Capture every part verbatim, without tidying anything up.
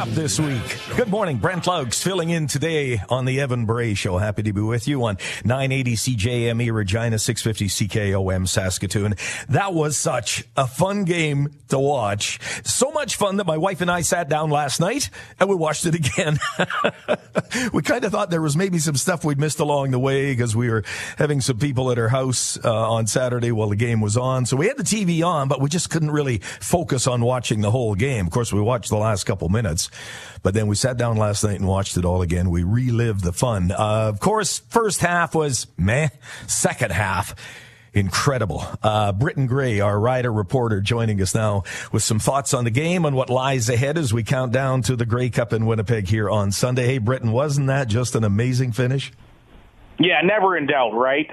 up this week. Good morning. Brent Lugs filling in today on the Evan Bray Show. Happy to be with you on nine eighty C J M E Regina, six fifty C K O M Saskatoon. That was such a fun game to watch. So much fun that my wife and I sat down last night and we watched it again. We kind of thought there was maybe some stuff we'd missed along the way because we were having some people at our house uh, on Saturday while the game was on. So we had the T V on, but we just couldn't really focus on watching the whole game. Of course, we watched the last couple minutes, but then we sat down last night and watched it all again. We relived the fun. Uh, of course, first half was meh. Second half, incredible. Uh, Britton Gray, our rider reporter, joining us now with some thoughts on the game and what lies ahead as we count down to the Grey Cup in Winnipeg here on Sunday. Hey, Britton, wasn't that just an amazing finish? Yeah, never in doubt, right?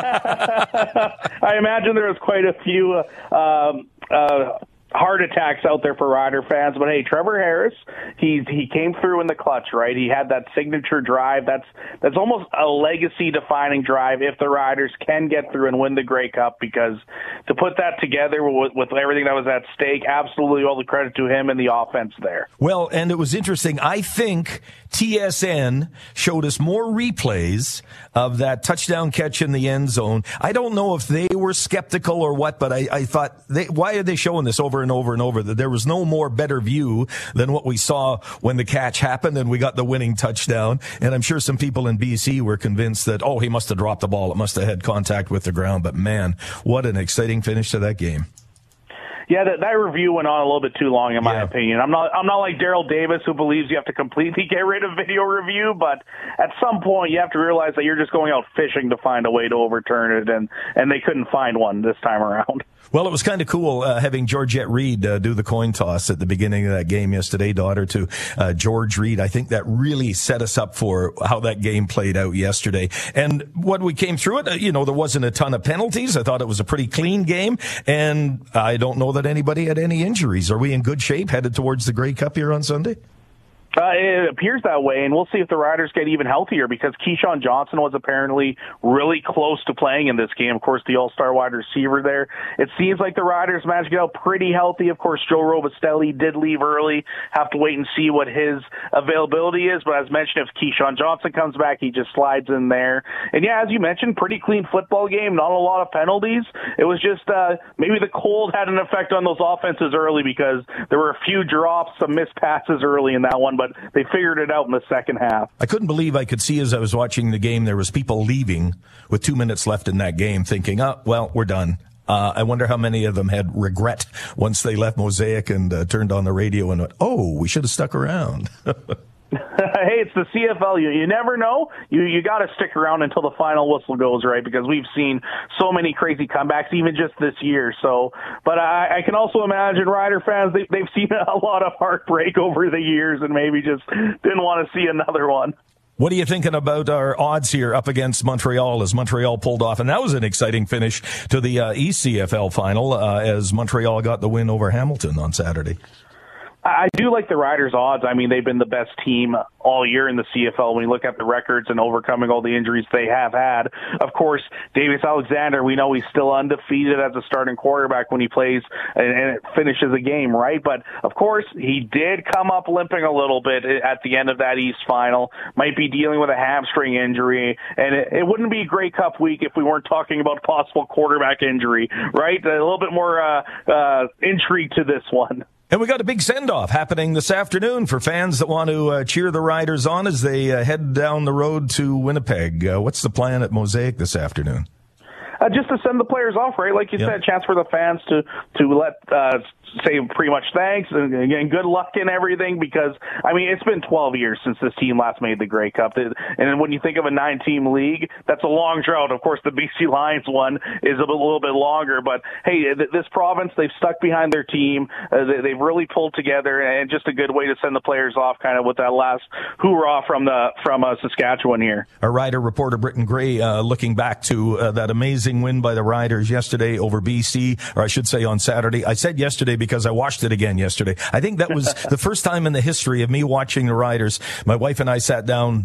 I imagine there was quite a few uh, um, uh, heart attacks out there for Rider fans, but hey, Trevor Harris, he he came through in the clutch, right? He had that signature drive. That's that's almost a legacy-defining drive if the Riders can get through and win the Grey Cup, because to put that together with, with everything that was at stake, absolutely all the credit to him and the offense there. Well, and it was interesting. I think T S N showed us more replays of that touchdown catch in the end zone. I don't know if they were skeptical or what, but I, I thought, they, why are they showing this over and over and over? That there was no more better view than what we saw when the catch happened and we got the winning touchdown. And I'm sure some people in B C were convinced that, oh, he must have dropped the ball. It must have had contact with the ground. But man, what an exciting finish to that game. Yeah, that, that review went on a little bit too long, in my yeah. opinion. I'm not I'm not like Daryl Davis, who believes you have to completely get rid of video review, but at some point you have to realize that you're just going out fishing to find a way to overturn it, and, and they couldn't find one this time around. Well, it was kind of cool uh, having Georgette Reed uh, do the coin toss at the beginning of that game yesterday, daughter to uh, George Reed. I think that really set us up for how that game played out yesterday. And when we came through it, uh, you know, there wasn't a ton of penalties. I thought it was a pretty clean game, and I don't know that anybody had any injuries. Are we in good shape headed towards the Grey Cup here on Sunday? Uh, it appears that way, and we'll see if the Riders get even healthier, because Keyshawn Johnson was apparently really close to playing in this game. Of course, the all-star wide receiver there. It seems like the Riders managed to get out pretty healthy. Of course, Joe Robustelli did leave early. Have to wait and see what his availability is, but as mentioned, if Keyshawn Johnson comes back, he just slides in there. And yeah, as you mentioned, pretty clean football game, not a lot of penalties. It was just uh, maybe the cold had an effect on those offenses early, because there were a few drops, some missed passes early in that one, but they figured it out in the second half. I couldn't believe I could see as I was watching the game, there was people leaving with two minutes left in that game thinking, oh, well, we're done. Uh, I wonder how many of them had regret once they left Mosaic and uh, turned on the radio and went, oh, we should have stuck around. Hey, it's the C F L. You, you never know. You you got to stick around until the final whistle goes, right? Because we've seen so many crazy comebacks, even just this year. So, but I, I can also imagine Rider fans, they, they've seen a lot of heartbreak over the years and maybe just didn't want to see another one. What are you thinking about our odds here up against Montreal as Montreal pulled off? And that was an exciting finish to the uh, E C F L final uh, as Montreal got the win over Hamilton on Saturday. I do like the Riders' odds. I mean, they've been the best team all year in the C F L when you look at the records and overcoming all the injuries they have had. Of course, Davis Alexander, we know he's still undefeated as a starting quarterback when he plays and, and finishes a game, right? But, of course, he did come up limping a little bit at the end of that East final, might be dealing with a hamstring injury, and it, it wouldn't be a Grey Cup week if we weren't talking about possible quarterback injury, right? A little bit more uh, uh, intrigue to this one. And we got a big send-off happening this afternoon for fans that want to uh, cheer the Riders on as they uh, head down the road to Winnipeg. Uh, what's the plan at Mosaic this afternoon? Uh, just to send the players off, right? Like you yep. said, chance for the fans to to let uh, say pretty much thanks and, and good luck and everything, because, I mean, it's been twelve years since this team last made the Grey Cup. And when you think of a nine-team league, that's a long drought. Of course, the B C Lions one is a little bit longer. But, hey, this province, they've stuck behind their team. Uh, they've really pulled together, and just a good way to send the players off kind of with that last hoorah from the from uh, Saskatchewan here. Our Rider reporter, Britton Gray, uh, looking back to uh, that amazing win by the Riders yesterday over B C, or I should say on Saturday. I said yesterday because I watched it again yesterday. I think that was the first time in the history of me watching the Riders. My wife and I sat down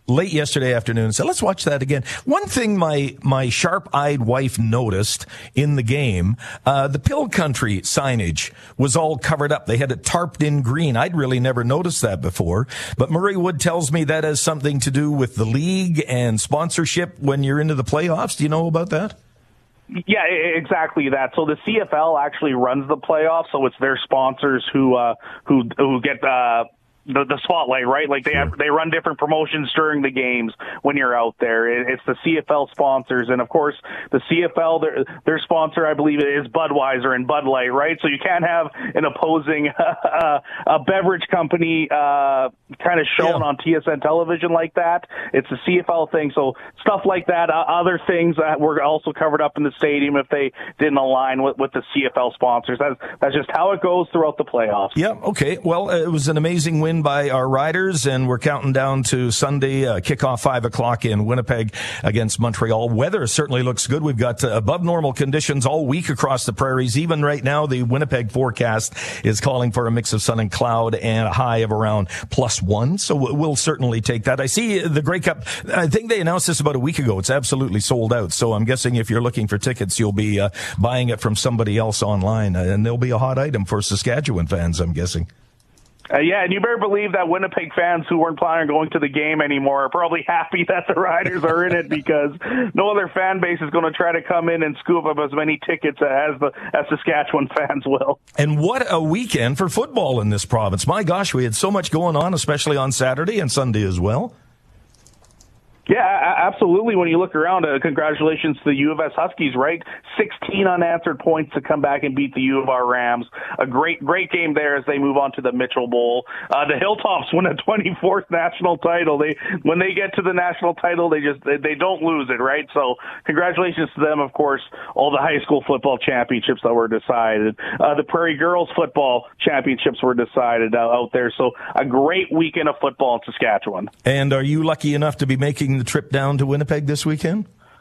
late yesterday afternoon and said, let's watch that again. One thing my my sharp-eyed wife noticed in the game, uh, the Pill Country signage was all covered up. They had it tarped in green. I'd really never noticed that before. But Murray Wood tells me that has something to do with the league and sponsorship when you're into the playoffs. Do you know about that? Yeah, exactly that. So the C F L actually runs the playoffs, so it's their sponsors who uh, who who get uh, the the spotlight, right? Like they Sure. have, they run different promotions during the games when you're out there. It, it's the C F L sponsors, and of course the C F L their their sponsor, I believe, is Budweiser and Bud Light, right? So you can't have an opposing uh, a beverage company uh, kind of shown Yeah. on T S N television like that. It's a C F L thing. So stuff like that, uh, other things that were also covered up in the stadium if they didn't align with, with the C F L sponsors. That's that's just how it goes throughout the playoffs. Yeah, okay. Well, it was an amazing win by our Riders, and we're counting down to Sunday, uh, kickoff five o'clock in Winnipeg against Montreal. Weather certainly looks good. We've got uh, above normal conditions all week across the prairies. Even right now, the Winnipeg forecast is calling for a mix of sun and cloud and a high of around plus one. So we'll certainly take that. I see the Grey Cup. I think they announced this about a week ago. It's absolutely sold out. So I'm guessing if you're looking for tickets, you'll be uh, buying it from somebody else online, and there'll be a hot item for Saskatchewan fans, I'm guessing. Uh, yeah, and you better believe that Winnipeg fans who weren't planning on going to the game anymore are probably happy that the Riders are in it, because no other fan base is going to try to come in and scoop up as many tickets as the as Saskatchewan fans will. And what a weekend for football in this province. My gosh, we had so much going on, especially on Saturday and Sunday as well. Yeah, absolutely. When you look around, uh, congratulations to the U of S Huskies, right? sixteen unanswered points to come back and beat the U of R Rams. A great, great game there as they move on to the Mitchell Bowl. Uh, the Hilltops win a twenty-fourth national title. They, when they get to the national title, they just, they, they don't lose it, right? So congratulations to them. Of course, all the high school football championships that were decided. Uh, the Prairie Girls football championships were decided uh, out there. So a great weekend of football in Saskatchewan. And are you lucky enough to be making the trip down to Winnipeg this weekend?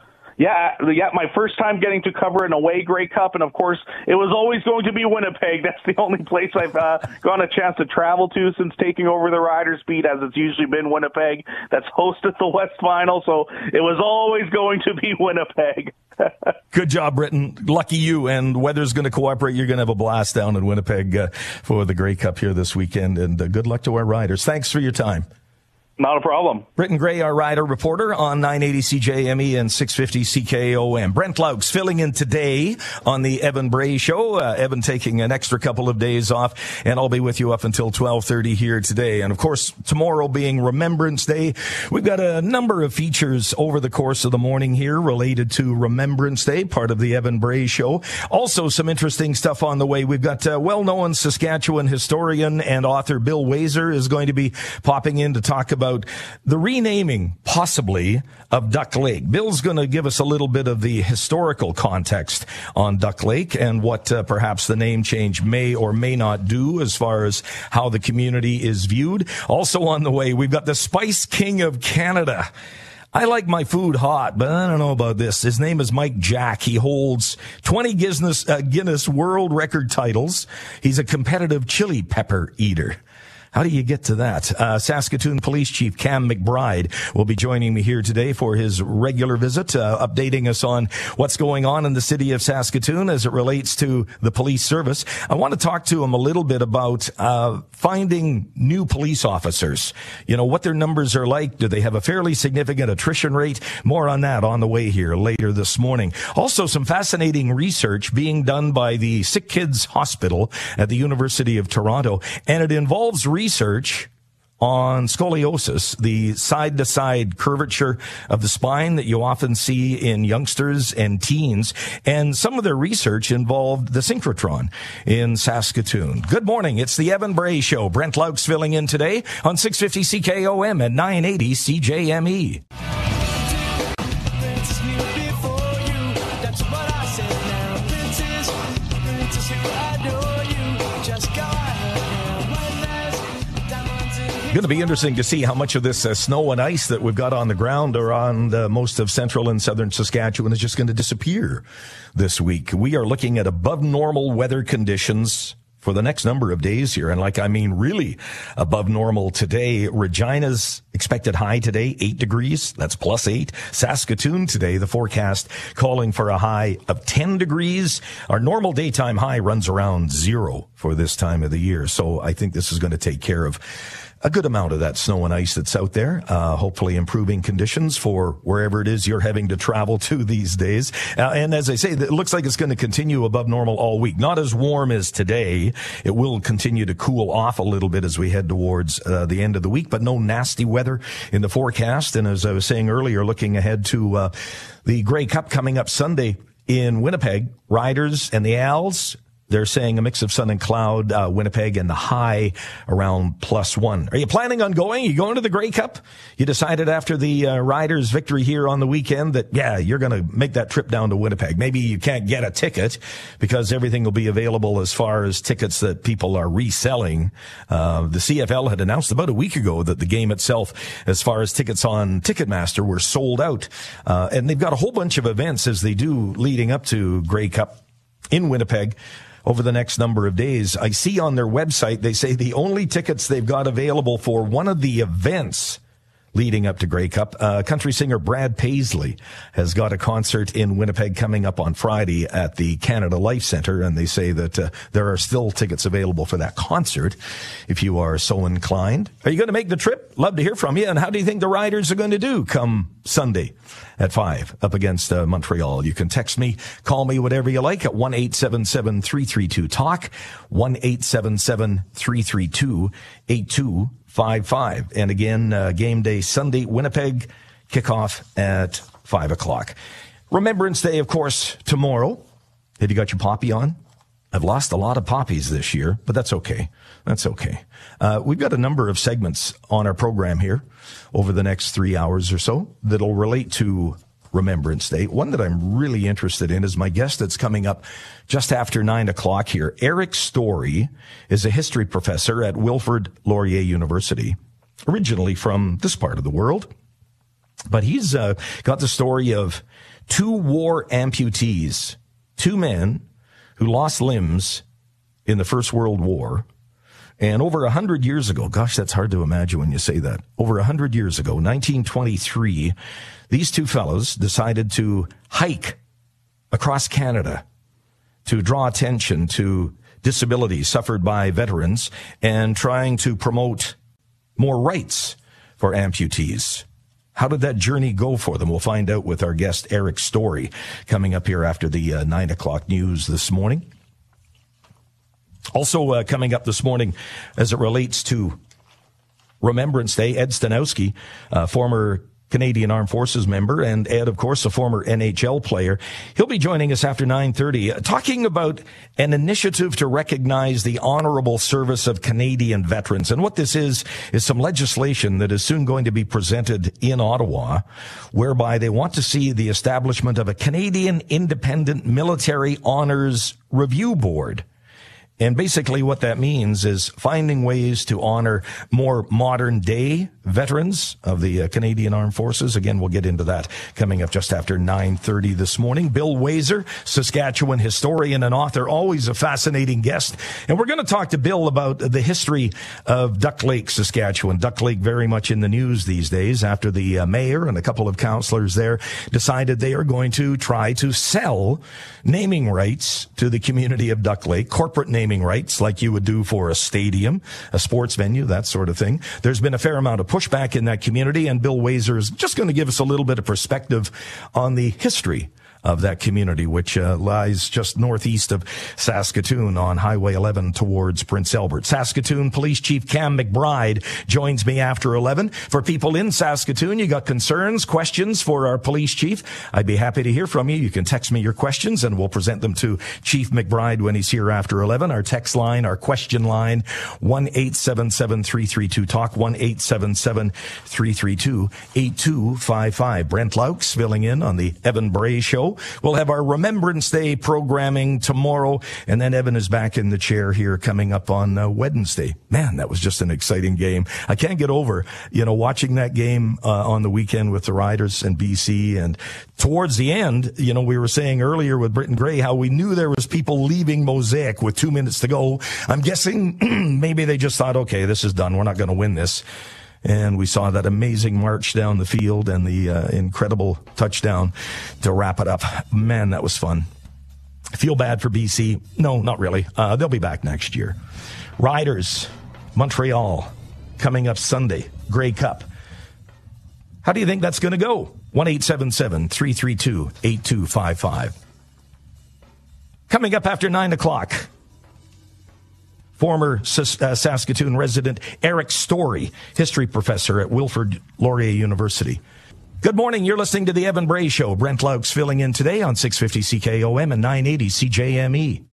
Yeah, yeah, my first time getting to cover an away Grey Cup, and of course, it was always going to be Winnipeg. That's the only place I've uh, gotten a chance to travel to since taking over the Riders beat, as it's usually been Winnipeg that's hosted the West Final, so it was always going to be Winnipeg. Good job, Britton. Lucky you, and weather's going to cooperate. You're going to have a blast down in Winnipeg uh, for the Grey Cup here this weekend, and uh, good luck to our Riders. Thanks for your time. Not a problem. Britton Gray, our rider reporter on nine eighty C J M E and six fifty C K O M. Brent Laux filling in today on the Evan Bray Show. Uh, Evan taking an extra couple of days off, and I'll be with you up until twelve thirty here today. And of course, tomorrow being Remembrance Day, we've got a number of features over the course of the morning here related to Remembrance Day, part of the Evan Bray Show. Also, some interesting stuff on the way. We've got uh, well-known Saskatchewan historian and author Bill Wazer is going to be popping in to talk about about the renaming, possibly, of Duck Lake. Bill's going to give us a little bit of the historical context on Duck Lake and what uh, perhaps the name change may or may not do as far as how the community is viewed. Also on the way, we've got the Spice King of Canada. I like my food hot, but I don't know about this. His name is Mike Jack. He holds twenty Guinness, uh, Guinness World Record titles. He's a competitive chili pepper eater. How do you get to that? Uh, Saskatoon Police Chief Cam McBride will be joining me here today for his regular visit, uh, updating us on what's going on in the city of Saskatoon as it relates to the police service. I want to talk to him a little bit about uh, finding new police officers. You know, what their numbers are like. Do they have a fairly significant attrition rate? More on that on the way here later this morning. Also, some fascinating research being done by the Sick Kids Hospital at the University of Toronto, and it involves research Research on scoliosis, the side-to-side curvature of the spine that you often see in youngsters and teens. And some of their research involved the synchrotron in Saskatoon. Good morning. It's the Evan Bray Show. Brent Laux filling in today on six fifty C K O M and nine eighty C J M E. Going to be interesting to see how much of this uh, snow and ice that we've got on the ground around uh, most of central and southern Saskatchewan is just going to disappear this week. We are looking at above normal weather conditions for the next number of days here. And like, I mean, really above normal today. Regina's expected high today, eight degrees. That's plus eight. Saskatoon today, the forecast calling for a high of ten degrees. Our normal daytime high runs around zero for this time of the year. So I think this is going to take care of a good amount of that snow and ice that's out there, uh, hopefully improving conditions for wherever it is you're having to travel to these days. Uh, and as I say, it looks like it's going to continue above normal all week. Not as warm as today. It will continue to cool off a little bit as we head towards uh, the end of the week, but no nasty weather in the forecast. And as I was saying earlier, looking ahead to uh, the Grey Cup coming up Sunday in Winnipeg, Riders and the Als, they're saying a mix of sun and cloud, uh, Winnipeg, and the high around plus one. Are you planning on going? Are you going to the Grey Cup? You decided after the uh, Riders' victory here on the weekend that, yeah, you're going to make that trip down to Winnipeg. Maybe you can't get a ticket because everything will be available as far as tickets that people are reselling. Uh, the C F L had announced about a week ago that the game itself, as far as tickets on Ticketmaster, were sold out. Uh, and they've got a whole bunch of events as they do leading up to Grey Cup in Winnipeg over the next number of days. I see on their website, they say the only tickets they've got available for one of the events leading up to Grey Cup, uh, country singer Brad Paisley has got a concert in Winnipeg coming up on Friday at the Canada Life Centre, and they say that uh, there are still tickets available for that concert if you are so inclined. Are you going to make the trip? Love to hear from you. And how do you think the Riders are going to do come Sunday at five up against uh, Montreal? You can text me, call me, whatever you like at one eight seven seven, three three two, talk, one eight seven seven, three three two, eight two five five. And again, uh, game day Sunday, Winnipeg, kickoff at five o'clock. Remembrance Day, of course, tomorrow. Have you got your poppy on? I've lost a lot of poppies this year, but that's okay. That's okay. Uh, we've got a number of segments on our program here over the next three hours or so that'll relate to Remembrance Day. One that I'm really interested in is my guest that's coming up just after nine o'clock here. Eric Story is a history professor at Wilfrid Laurier University, originally from this part of the world. But he's uh, got the story of two war amputees, two men who lost limbs in the First World War. And over a hundred years ago, gosh, that's hard to imagine when you say that. Over a hundred years ago, nineteen twenty-three, these two fellows decided to hike across Canada to draw attention to disabilities suffered by veterans and trying to promote more rights for amputees. How did that journey go for them? We'll find out with our guest, Eric Story, coming up here after the uh, nine o'clock news this morning. Also uh, coming up this morning as it relates to Remembrance Day, Ed Stanowski, uh, former Canadian Armed Forces member, and Ed, of course, a former N H L player. He'll be joining us after nine thirty, uh, talking about an initiative to recognize the honorable service of Canadian veterans. And what this is, is some legislation that is soon going to be presented in Ottawa, whereby they want to see the establishment of a Canadian Independent Military Honors Review Board. And basically what that means is finding ways to honor more modern day veterans of the uh, Canadian Armed Forces. Again, we'll get into that coming up just after nine thirty this morning. Bill Wazer, Saskatchewan historian and author, always a fascinating guest. And we're going to talk to Bill about the history of Duck Lake, Saskatchewan. Duck Lake very much in the news these days after the uh, mayor and a couple of councillors there decided they are going to try to sell naming rights to the community of Duck Lake, corporate naming rights like you would do for a stadium, a sports venue, that sort of thing. There's been a fair amount of pushback in that community, and Bill Wazer is just going to give us a little bit of perspective on the history of that community, which uh, lies just northeast of Saskatoon on Highway eleven towards Prince Albert. Saskatoon Police Chief Cam McBride joins me after eleven. For people in Saskatoon, you got concerns, questions for our police chief, I'd be happy to hear from you. You can text me your questions, and we'll present them to Chief McBride when he's here after eleven. Our text line, our question line, one eight seven seven, three three two, talk, one eight seven seven, three three two, eight two five five. Brent Laux filling in on the Evan Bray Show. tomorrow. We'll have our Remembrance Day programming tomorrow, and then Evan is back in the chair here coming up on uh, Wednesday. Man, that was just an exciting game. I can't get over, you know, watching that game uh, on the weekend with the Riders and B C, and towards the end, you know, we were saying earlier with Britton Gray how we knew there was people leaving Mosaic with two minutes to go. I'm guessing maybe they just thought, okay, this is done. We're not going to win this. And we saw that amazing march down the field and the uh, incredible touchdown to wrap it up. Man, that was fun. I feel bad for B C. No, not really. Uh, they'll be back next year. Riders, Montreal, coming up Sunday. Grey Cup. How do you think that's going to go? one eight seven seven, three three two, eight two five five. Coming up after nine o'clock. Former Saskatoon resident Eric Story, history professor at Wilfrid Laurier University. Good morning. You're listening to the Evan Bray Show. Brent Laux filling in today on six fifty C K O M and nine eighty C J M E.